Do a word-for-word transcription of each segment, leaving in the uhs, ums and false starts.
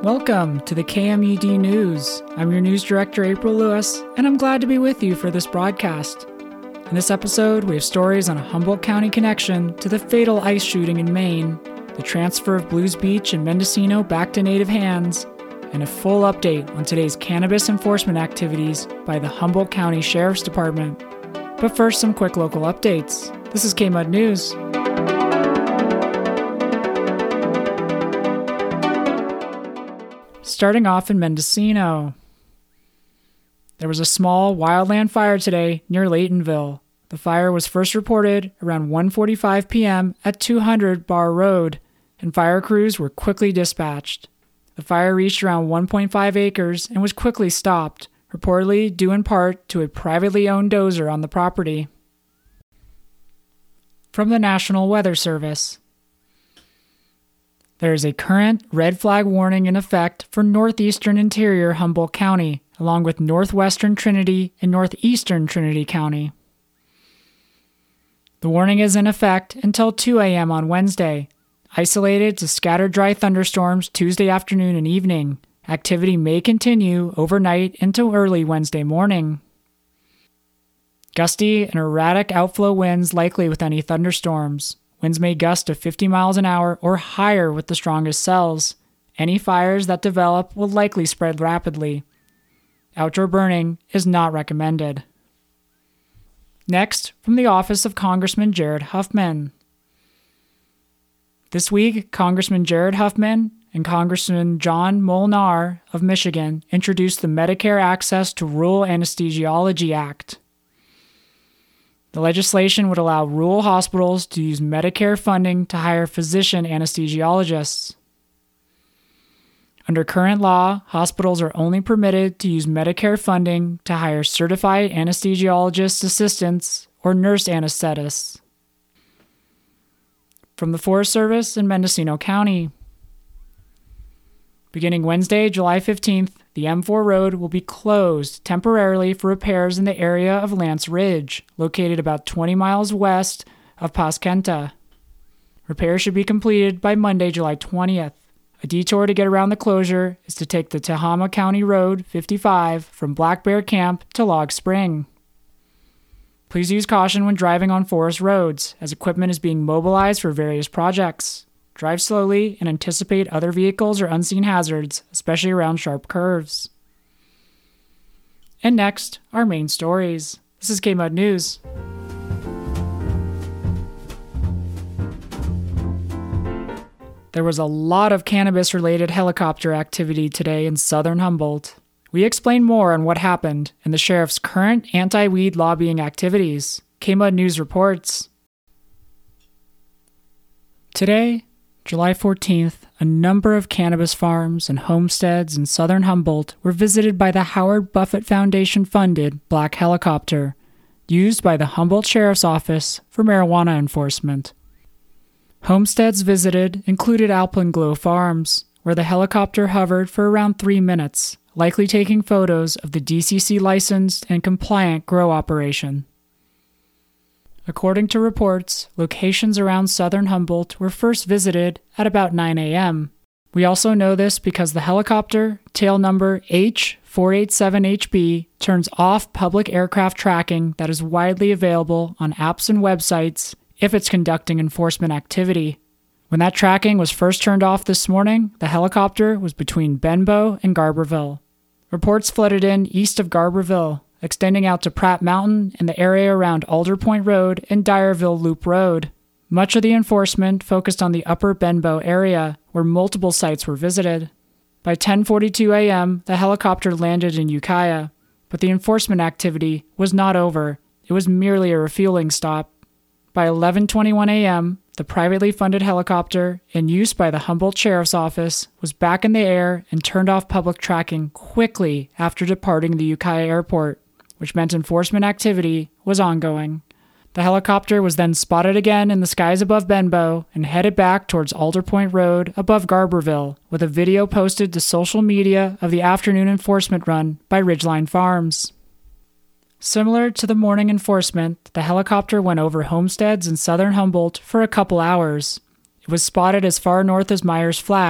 Welcome to the K M E D News. I'm your news director, April Lewis, and I'm glad to be with you for this broadcast. In this episode, we have stories on a Humboldt County connection to the fatal ICE shooting in Maine, the transfer of Blues Beach and Mendocino back to native hands, and a full update on today's cannabis enforcement activities by the Humboldt County Sheriff's Department. But first, some quick local updates. This is K M E D News. Starting off in Mendocino. There was a small wildland fire today near Laytonville. The fire was first reported around one forty-five p.m. at two hundred Bar Road, and fire crews were quickly dispatched. The fire reached around one point five acres and was quickly stopped, reportedly due in part to a privately owned dozer on the property. From the National Weather Service. There is a current red flag warning in effect for northeastern interior Humboldt County, along with northwestern Trinity and northeastern Trinity County. The warning is in effect until two a.m. on Wednesday. Isolated to scattered dry thunderstorms Tuesday afternoon and evening. Activity may continue overnight into early Wednesday morning. Gusty and erratic outflow winds likely with any thunderstorms. Winds may gust to fifty miles an hour or higher with the strongest cells. Any fires that develop will likely spread rapidly. Outdoor burning is not recommended. Next, from the office of Congressman Jared Huffman. This week, Congressman Jared Huffman and Congressman John Molnar of Michigan introduced the Medicare Access to Rural Anesthesiology Act. The legislation would allow rural hospitals to use Medicare funding to hire physician anesthesiologists. Under current law, hospitals are only permitted to use Medicare funding to hire certified anesthesiologist assistants or nurse anesthetists. From the Forest Service in Mendocino County. Beginning Wednesday, July fifteenth, the M four road will be closed temporarily for repairs in the area of Lance Ridge, located about twenty miles west of Pasquenta. Repairs should be completed by Monday, July twentieth. A detour to get around the closure is to take the Tehama County Road fifty-five from Black Bear Camp to Log Spring. Please use caution when driving on forest roads, as equipment is being mobilized for various projects. Drive slowly and anticipate other vehicles or unseen hazards, especially around sharp curves. And next, our main stories. This is K M E D News. There was a lot of cannabis-related helicopter activity today in southern Humboldt. We explain more on what happened and the sheriff's current anti-weed lobbying activities. K M E D News reports. Today, July fourteenth, a number of cannabis farms and homesteads in southern Humboldt were visited by the Howard Buffett Foundation-funded Black Helicopter, used by the Humboldt Sheriff's Office for marijuana enforcement. Homesteads visited included Alpenglow Farms, where the helicopter hovered for around three minutes, likely taking photos of the D C C-licensed and compliant grow operation. According to reports, locations around southern Humboldt were first visited at about nine a.m. We also know this because the helicopter, tail number H four eight seven H B, turns off public aircraft tracking that is widely available on apps and websites if it's conducting enforcement activity. When that tracking was first turned off this morning, the helicopter was between Benbow and Garberville. Reports flooded in east of Garberville, extending out to Pratt Mountain and the area around Alder Point Road and Dyerville Loop Road. Much of the enforcement focused on the upper Benbow area, where multiple sites were visited. By ten forty-two a.m., the helicopter landed in Ukiah, but the enforcement activity was not over. It was merely a refueling stop. By eleven twenty-one a.m., the privately funded helicopter, in use by the Humboldt Sheriff's Office, was back in the air and turned off public tracking quickly after departing the Ukiah Airport, which meant enforcement activity was ongoing. The helicopter was then spotted again in the skies above Benbow and headed back towards Alder Point Road above Garberville, with a video posted to social media of the afternoon enforcement run by Ridgeline Farms. Similar to the morning enforcement, the helicopter went over homesteads in southern Humboldt for a couple hours. It was spotted as far north as Myers Flat,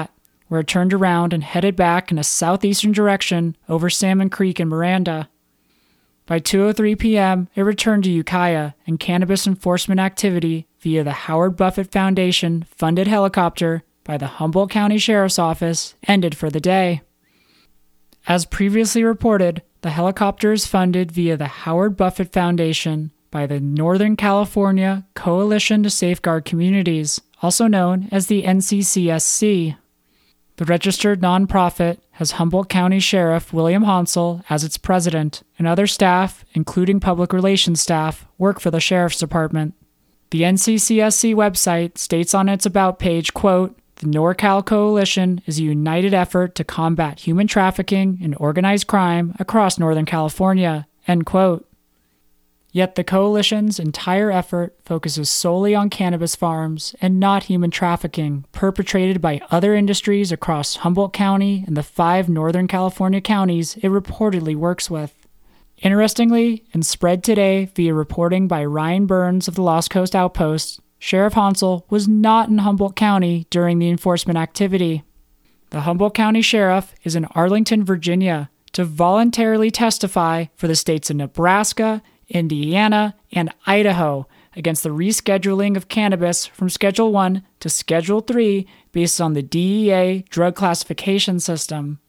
where it turned around and headed back in a southeastern direction over Salmon Creek in Miranda. By two oh three p.m., it returned to Ukiah, and cannabis enforcement activity via the Howard Buffett Foundation funded helicopter by the Humboldt County Sheriff's Office ended for the day. As previously reported, the helicopter is funded via the Howard Buffett Foundation by the Northern California Coalition to Safeguard Communities, also known as the N C C S C. The registered nonprofit has Humboldt County Sheriff William Hansel as its president, and other staff, including public relations staff, work for the Sheriff's Department. The N C C S C website states on its About page, quote, "The NorCal Coalition is a united effort to combat human trafficking and organized crime across Northern California," end quote. Yet the coalition's entire effort focuses solely on cannabis farms and not human trafficking perpetrated by other industries across Humboldt County and the five Northern California counties it reportedly works with. Interestingly, and spread today via reporting by Ryan Burns of the Lost Coast Outpost, Sheriff Hansel was not in Humboldt County during the enforcement activity. The Humboldt County Sheriff is in Arlington, Virginia, to voluntarily testify for the states of Nebraska, Indiana, and Idaho against the rescheduling of cannabis from Schedule one to Schedule three based on the D E A drug classification system.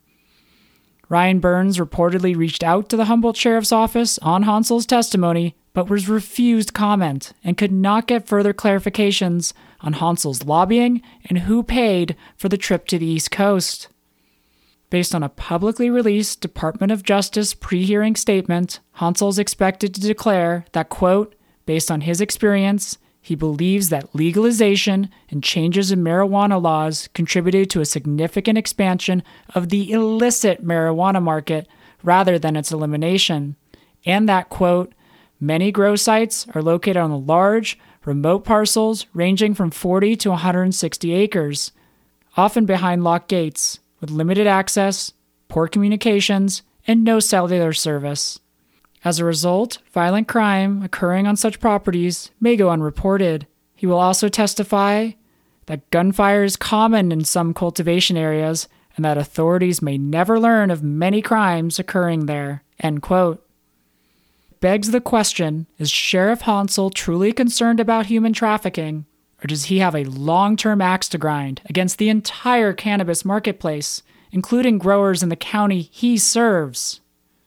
Ryan Burns reportedly reached out to the Humboldt Sheriff's Office on Hansel's testimony, but was refused comment and could not get further clarifications on Hansel's lobbying and who paid for the trip to the East Coast. Based on a publicly released Department of Justice pre-hearing statement, Hansel is expected to declare that, quote, based on his experience, he believes that legalization and changes in marijuana laws contributed to a significant expansion of the illicit marijuana market rather than its elimination, and that, quote, many grow sites are located on large, remote parcels ranging from forty to one hundred sixty acres, often behind locked gates, with limited access, poor communications, and no cellular service. As a result, violent crime occurring on such properties may go unreported. He will also testify that gunfire is common in some cultivation areas and that authorities may never learn of many crimes occurring there, end quote. Begs the question, is Sheriff Hansel truly concerned about human trafficking? Or does he have a long-term axe to grind against the entire cannabis marketplace, including growers in the county he serves?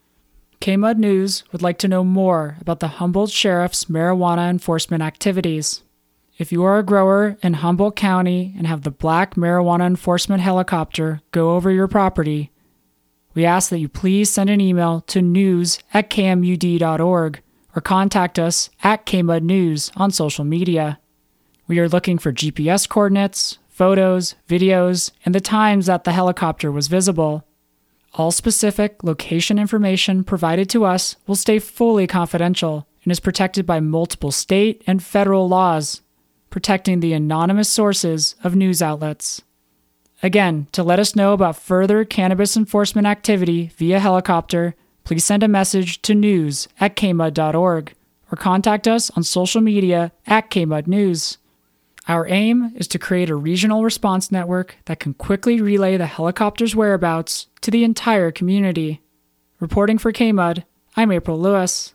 K-Mud News would like to know more about the Humboldt Sheriff's marijuana enforcement activities. If you are a grower in Humboldt County and have the Black Marijuana Enforcement Helicopter go over your property, we ask that you please send an email to news at k m u d dot org or contact us at K-Mud News on social media. We are looking for G P S coordinates, photos, videos, and the times that the helicopter was visible. All specific location information provided to us will stay fully confidential and is protected by multiple state and federal laws, protecting the anonymous sources of news outlets. Again, to let us know about further cannabis enforcement activity via helicopter, please send a message to news at k mud dot org or contact us on social media at K-Mud News. Our aim is to create a regional response network that can quickly relay the helicopter's whereabouts to the entire community. Reporting for K-Mud, I'm April Lewis.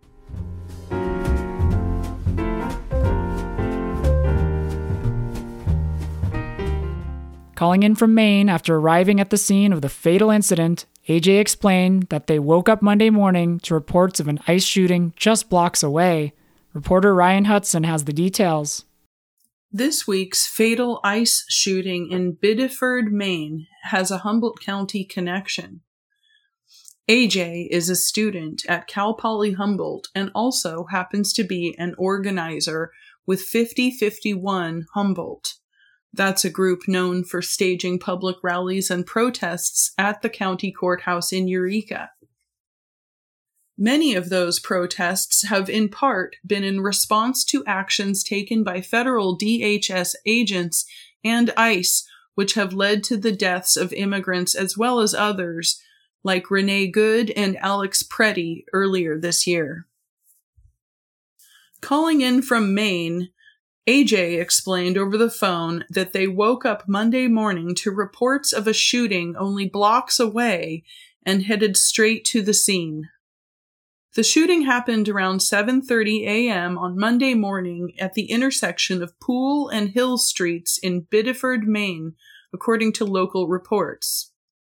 Calling in from Maine after arriving at the scene of the fatal incident, A J explained that they woke up Monday morning to reports of an ICE shooting just blocks away. Reporter Ryan Hudson has the details. This week's fatal ICE shooting in Biddeford, Maine, has a Humboldt County connection. A J is a student at Cal Poly Humboldt and also happens to be an organizer with fifty fifty-one Humboldt. That's a group known for staging public rallies and protests at the county courthouse in Eureka. Many of those protests have in part been in response to actions taken by federal D H S agents and ICE, which have led to the deaths of immigrants as well as others, like Renee Good and Alex Preddy earlier this year. Calling in from Maine, A J explained over the phone that they woke up Monday morning to reports of a shooting only blocks away and headed straight to the scene. The shooting happened around seven thirty a.m. on Monday morning at the intersection of Poole and Hill Streets in Biddeford, Maine, according to local reports.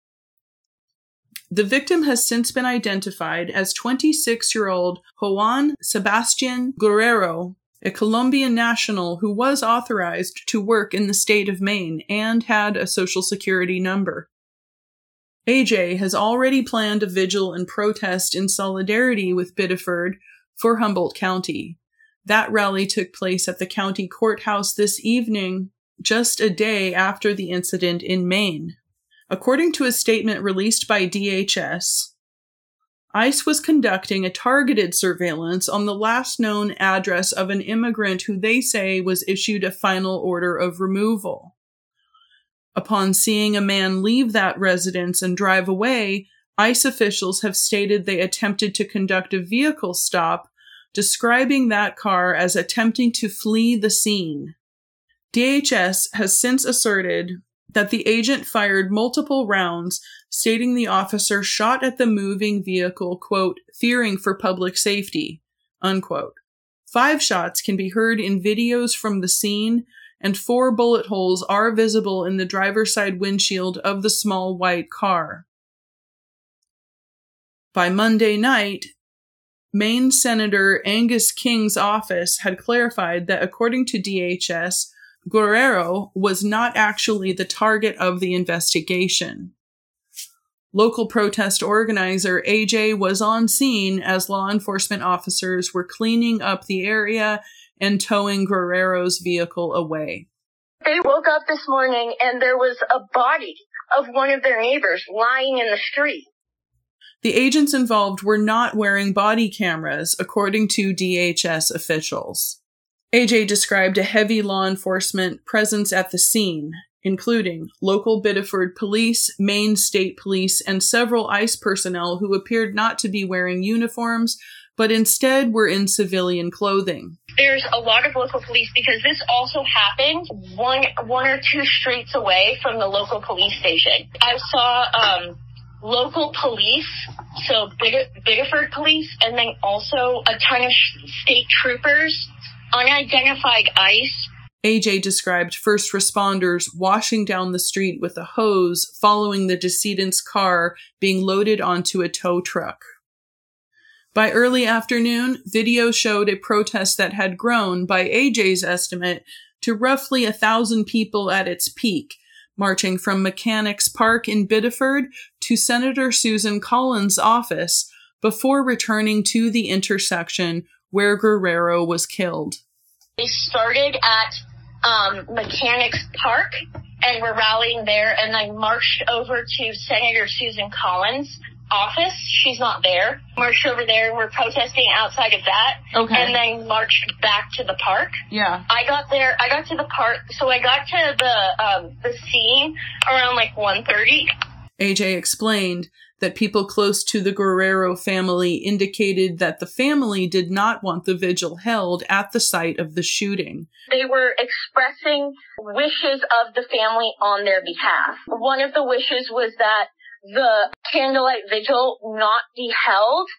The victim has since been identified as twenty-six-year-old Juan Sebastian Guerrero, a Colombian national who was authorized to work in the state of Maine and had a social security number. A J has already planned a vigil and protest in solidarity with Biddeford for Humboldt County. That rally took place at the county courthouse this evening, just a day after the incident in Maine. According to a statement released by D H S, ICE was conducting a targeted surveillance on the last known address of an immigrant who they say was issued a final order of removal. Upon seeing a man leave that residence and drive away, ICE officials have stated they attempted to conduct a vehicle stop, describing that car as attempting to flee the scene. D H S has since asserted that the agent fired multiple rounds, stating the officer shot at the moving vehicle, quote, fearing for public safety, unquote. Five shots can be heard in videos from the scene, and four bullet holes are visible in the driver's side windshield of the small white car. By Monday night, Maine Senator Angus King's office had clarified that according to D H S, Guerrero was not actually the target of the investigation. Local protest organizer A J was on scene as law enforcement officers were cleaning up the area and towing Guerrero's vehicle away. They woke up this morning and there was a body of one of their neighbors lying in the street. The agents involved were not wearing body cameras, according to D H S officials. A J described a heavy law enforcement presence at the scene, including local Biddeford police, Maine State Police, and several ICE personnel who appeared not to be wearing uniforms, but instead were in civilian clothing. There's a lot of local police because this also happened one one or two streets away from the local police station. I saw um, local police, so Bid- Biddeford police, and then also a ton of sh- state troopers, unidentified ICE. A J described first responders washing down the street with a hose following the decedent's car being loaded onto a tow truck. By early afternoon, video showed a protest that had grown, by A J's estimate, to roughly a thousand people at its peak, marching from Mechanics Park in Biddeford to Senator Susan Collins' office before returning to the intersection where Guerrero was killed. They started at um, Mechanics Park and were rallying there, and then marched over to Senator Susan Collins' office. She's not there. Marched over there. We're protesting outside of that. Okay. And then marched back to the park. Yeah. I got there. I got to the park. So I got to the um, the scene around like one thirty. A J explained that people close to the Guerrero family indicated that the family did not want the vigil held at the site of the shooting. They were expressing wishes of the family on their behalf. One of the wishes was that the candlelight vigil not be held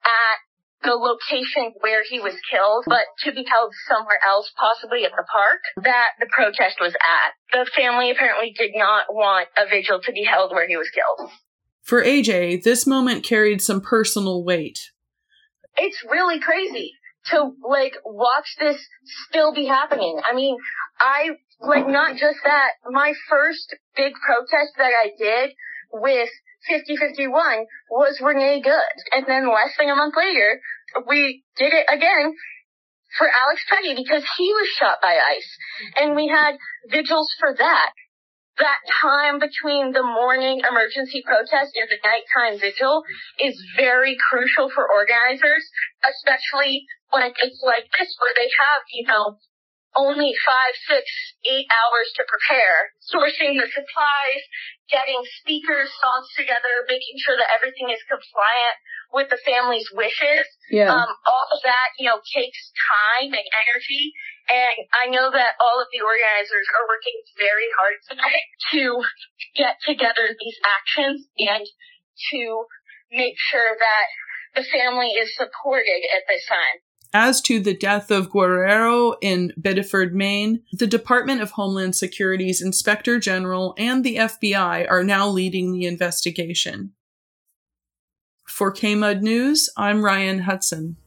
at the location where he was killed, but to be held somewhere else, possibly at the park that the protest was at. The family apparently did not want a vigil to be held where he was killed. For A J, this moment carried some personal weight. It's really crazy to, like, watch this still be happening. I mean, I, like, not just that, my first big protest that I did with fifty fifty-one was Renee Good. And then less than a month later, we did it again for Alex Petty because he was shot by ICE. And we had vigils for that. That time between the morning emergency protest and the nighttime vigil is very crucial for organizers, especially when it's like this, where they have, you know, only five, six, eight hours to prepare, sourcing the supplies, getting speakers, songs together, making sure that everything is compliant with the family's wishes. Yeah. Um, all of that, you know, takes time and energy. And I know that all of the organizers are working very hard tonight to get together these actions and to make sure that the family is supported at this time. As to the death of Guerrero in Biddeford, Maine, the Department of Homeland Security's Inspector General and the F B I are now leading the investigation. For K M U D News, I'm Ryan Hudson.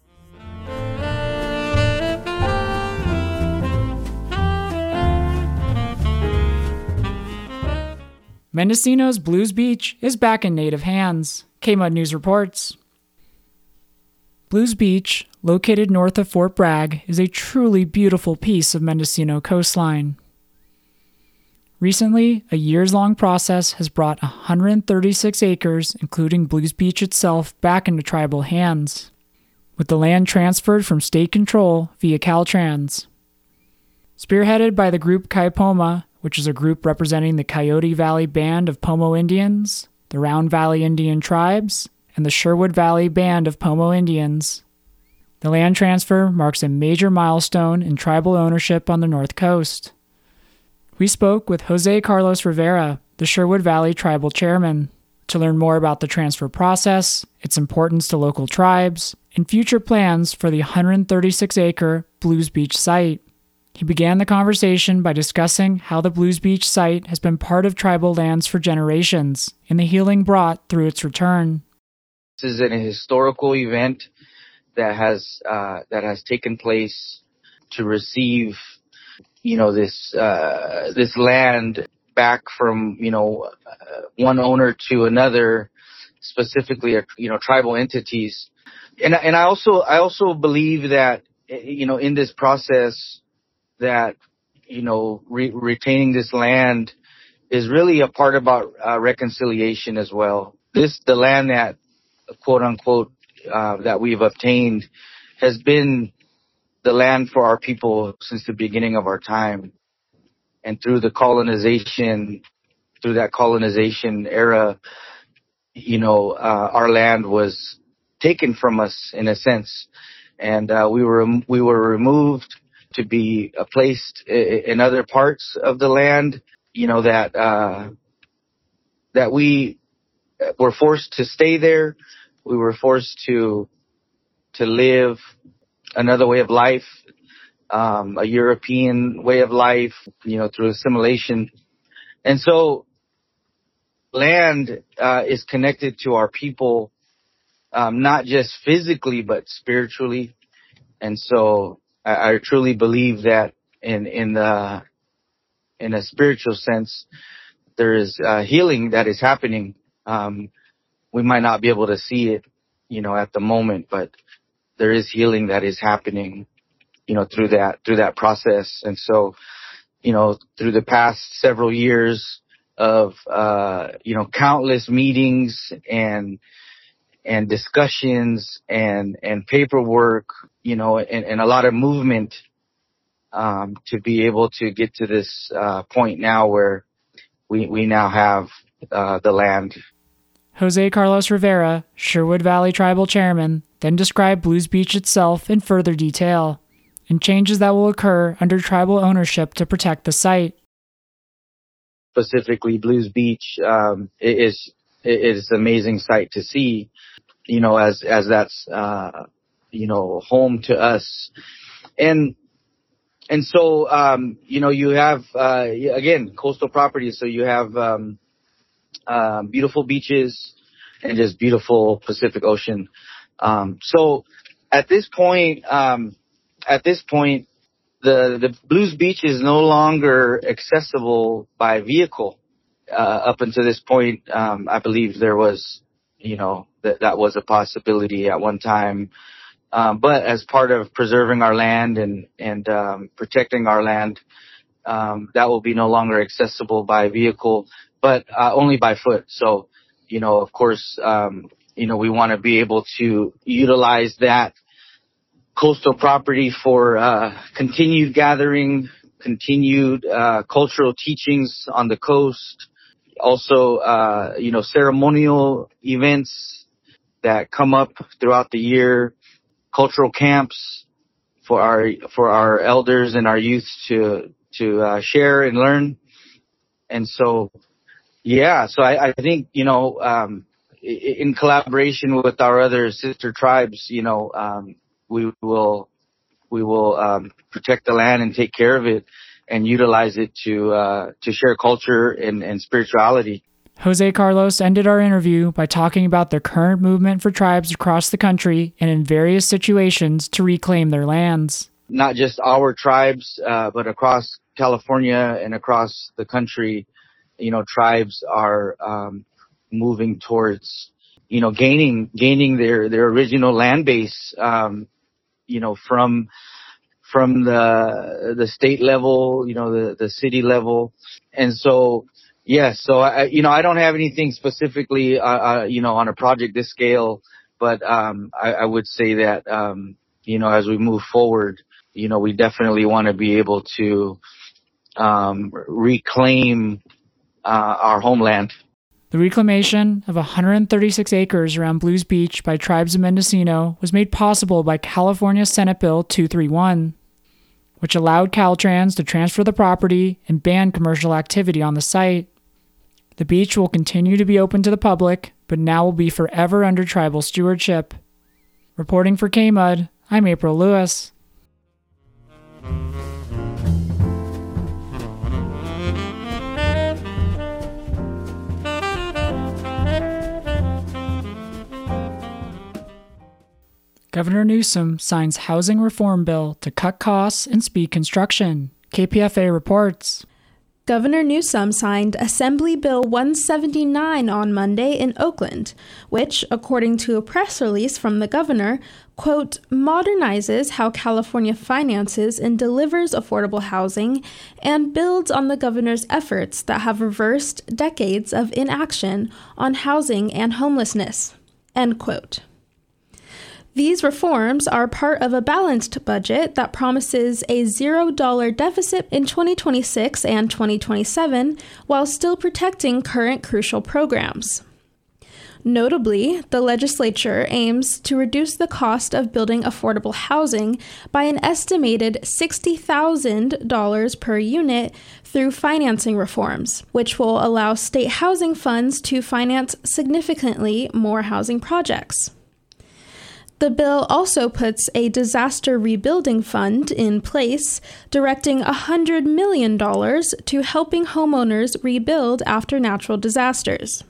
Mendocino's Blues Beach is back in native hands, K M U D News reports. Blues Beach, located north of Fort Bragg, is a truly beautiful piece of Mendocino coastline. Recently, a years-long process has brought one hundred thirty-six acres, including Blues Beach itself, back into tribal hands, with the land transferred from state control via Caltrans. Spearheaded by the group Kaipoma, which is a group representing the Coyote Valley Band of Pomo Indians, the Round Valley Indian Tribes, and the Sherwood Valley Band of Pomo Indians. The land transfer marks a major milestone in tribal ownership on the North Coast. We spoke with Jose Carlos Rivera, the Sherwood Valley Tribal Chairman, to learn more about the transfer process, its importance to local tribes, and future plans for the one hundred thirty-six acre Blues Beach site. He began the conversation by discussing how the Blues Beach site has been part of tribal lands for generations, and the healing brought through its return. This is an historical event that has uh, that has taken place to receive, you know, this uh, this land back from, you know, uh, one owner to another, specifically, you know, tribal entities. And and I also I also believe that, you know, in this process that, you know, re- retaining this land is really a part about uh, reconciliation as well. This the land that, quote unquote, uh, that we've obtained has been the land for our people since the beginning of our time. And through the colonization, through that colonization era, you know, uh, our land was taken from us in a sense. And, uh, we were, we were removed to be uh, placed in other parts of the land, you know, that, uh, that we were forced to stay there. We were forced to to live another way of life, um, a European way of life, you know, through assimilation. And so land uh, is connected to our people, um, not just physically, but spiritually. And so I, I truly believe that in, in, the, in a spiritual sense, there is uh, healing that is happening. Um, We might not be able to see it, you know, at the moment, but there is healing that is happening, you know, through that, through that process. And so, you know, through the past several years of, uh, you know, countless meetings and, and discussions and, and paperwork, you know, and, and a lot of movement, um, to be able to get to this, uh, point now where we, we now have, uh, the land. Jose Carlos Rivera, Sherwood Valley Tribal Chairman, then described Blues Beach itself in further detail, and changes that will occur under tribal ownership to protect the site. Specifically, Blues Beach um, is is an amazing sight to see, you know, as as that's uh, you know, home to us, and and so um, you know, you have uh, again coastal properties, so you have. Um, Um, beautiful beaches and just beautiful Pacific Ocean. Um, so at this point, um, at this point, the, the Blues Beach is no longer accessible by vehicle. Uh, up until this point, um, I believe there was, you know, that, that was a possibility at one time. Um, but as part of preserving our land and, and, um, protecting our land, um, that will be no longer accessible by vehicle, but, uh, only by foot. So, you know, of course, um, you know, we want to be able to utilize that coastal property for, uh, continued gathering, continued, uh, cultural teachings on the coast. Also, uh, you know, ceremonial events, that come up throughout the year, cultural camps for our for our elders and our youth to to uh, share and learn. And so, yeah, so I, I think, you know, um, in collaboration with our other sister tribes, you know, um, we will we will um, protect the land and take care of it and utilize it to uh, to share culture and, and spirituality. Jose Carlos ended our interview by talking about the current movement for tribes across the country and in various situations to reclaim their lands. Not just our tribes, uh, but across California and across the country, you know, tribes are um, moving towards, you know, gaining gaining their, their original land base, um, you know, from from the the state level, you know, the, the city level. And so, yes, so, I, you know, I don't have anything specifically, uh, uh, you know, on a project this scale, but um, I, I would say that, um, you know, as we move forward, you know, we definitely want to be able to um, reclaim uh, our homeland. The reclamation of one hundred thirty-six acres around Blues Beach by tribes of Mendocino was made possible by California Senate Bill two thirty-one, which allowed Caltrans to transfer the property and ban commercial activity on the site. The beach will continue to be open to the public, but now will be forever under tribal stewardship. Reporting for K M U D, I'm April Lewis. Governor Newsom signs housing reform bill to cut costs and speed construction. K P F A reports. Governor Newsom signed Assembly Bill one seventy-nine on Monday in Oakland, which, according to a press release from the governor, quote, modernizes how California finances and delivers affordable housing and builds on the governor's efforts that have reversed decades of inaction on housing and homelessness, end quote. These reforms are part of a balanced budget that promises a zero dollar deficit in twenty twenty-six and twenty twenty-seven while still protecting current crucial programs. Notably, the legislature aims to reduce the cost of building affordable housing by an estimated sixty thousand dollars per unit through financing reforms, which will allow state housing funds to finance significantly more housing projects. The bill also puts a disaster rebuilding fund in place, directing one hundred million dollars to helping homeowners rebuild after natural disasters.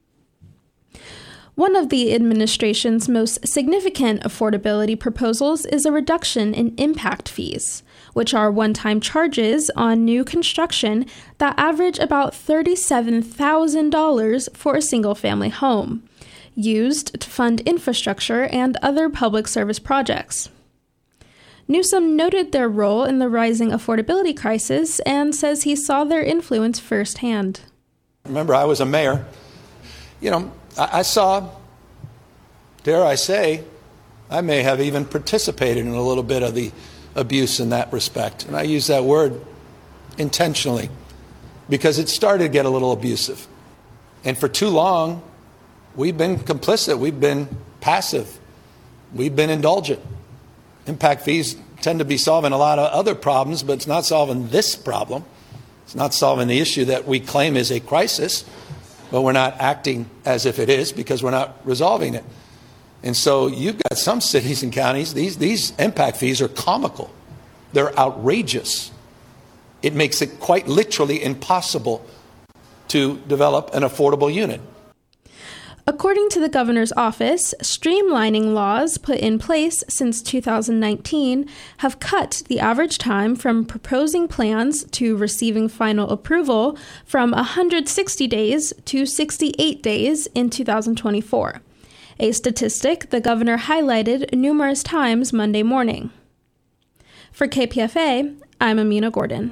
One of the administration's most significant affordability proposals is a reduction in impact fees, which are one-time charges on new construction that average about thirty-seven thousand dollars for a single-family home, used to fund infrastructure and other public service projects. Newsom noted their role in the rising affordability crisis and says he saw their influence firsthand. Remember, I was a mayor. You know, I, I saw, dare I say, I may have even participated in a little bit of the abuse in that respect. And I use that word intentionally because it started to get a little abusive. And for too long, we've been complicit. We've been passive. We've been indulgent. Impact fees tend to be solving a lot of other problems, but it's not solving this problem. It's not solving the issue that we claim is a crisis, but we're not acting as if it is because we're not resolving it. And so you've got some cities and counties, these, these impact fees are comical. They're outrageous. It makes it quite literally impossible to develop an affordable unit. According to the governor's office, streamlining laws put in place since two thousand nineteen have cut the average time from proposing plans to receiving final approval from one hundred sixty days to sixty-eight days in two thousand twenty-four, a statistic the governor highlighted numerous times Monday morning. For K P F A, I'm Amina Gordon.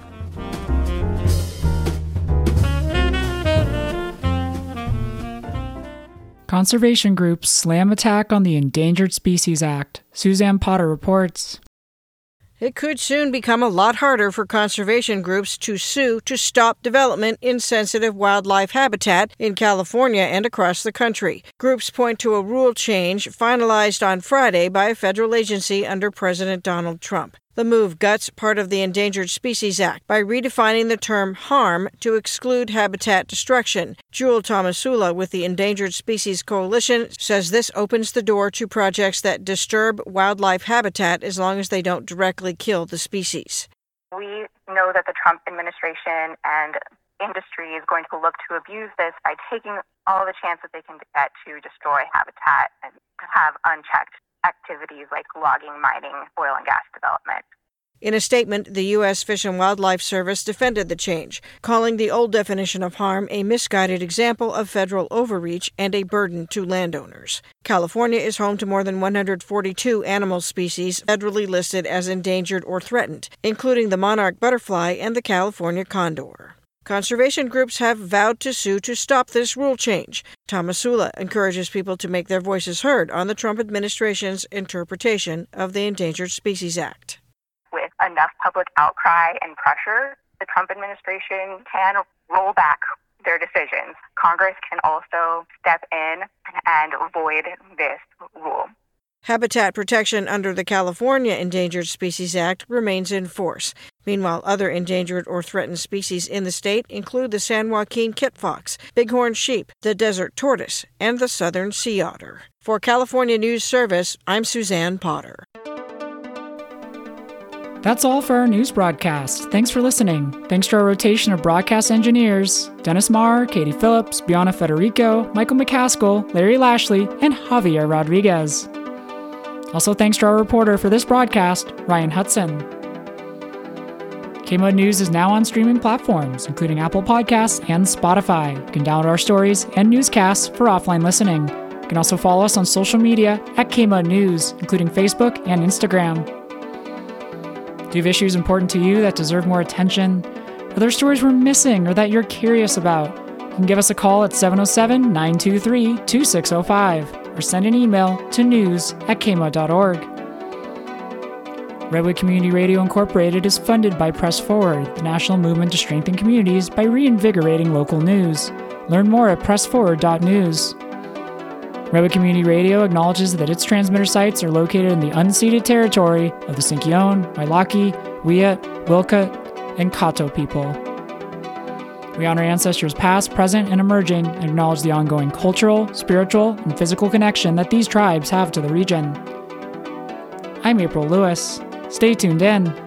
Conservation groups slam attack on the Endangered Species Act. Suzanne Potter reports. It could soon become a lot harder for conservation groups to sue to stop development in sensitive wildlife habitat in California and across the country. Groups point to a rule change finalized on Friday by a federal agency under President Donald Trump. The move guts part of the Endangered Species Act by redefining the term harm to exclude habitat destruction. Jewel Tomasula with the Endangered Species Coalition says this opens the door to projects that disturb wildlife habitat as long as they don't directly kill the species. We know that the Trump administration and industry is going to look to abuse this by taking all the chance that they can get to destroy habitat and have unchecked activities like logging, mining, oil and gas development. In a statement, the U S Fish and Wildlife Service defended the change, calling the old definition of harm a misguided example of federal overreach and a burden to landowners. California is home to more than one hundred forty-two animal species federally listed as endangered or threatened, including the monarch butterfly and the California condor. Conservation groups have vowed to sue to stop this rule change. Tomasula encourages people to make their voices heard on the Trump administration's interpretation of the Endangered Species Act. With enough public outcry and pressure, the Trump administration can roll back their decisions. Congress can also step in and void this rule. Habitat protection under the California Endangered Species Act remains in force. Meanwhile, other endangered or threatened species in the state include the San Joaquin kit fox, bighorn sheep, the desert tortoise, and the southern sea otter. For California News Service, I'm Suzanne Potter. That's all for our news broadcast. Thanks for listening. Thanks to our rotation of broadcast engineers, Dennis Marr, Katie Phillips, Bianna Federico, Michael McCaskill, Larry Lashley, and Javier Rodriguez. Also thanks to our reporter for this broadcast, Ryan Hudson. K-Mud News is now on streaming platforms, including Apple Podcasts and Spotify. You can download our stories and newscasts for offline listening. You can also follow us on social media at K-Mud News, including Facebook and Instagram. Do you have issues important to you that deserve more attention? Are there stories we're missing or that you're curious about? You can give us a call at seven oh seven, nine two three, two six oh five or send an email to news at k mud dot org. Redwood Community Radio Incorporated is funded by Press Forward, the national movement to strengthen communities by reinvigorating local news. Learn more at press forward dot news. Redwood Community Radio acknowledges that its transmitter sites are located in the unceded territory of the Sinkyone, Wailaki, Wiyut, Wilkut, and Kato people. We honor ancestors past, present, and emerging, and acknowledge the ongoing cultural, spiritual, and physical connection that these tribes have to the region. I'm April Lewis. Stay tuned in.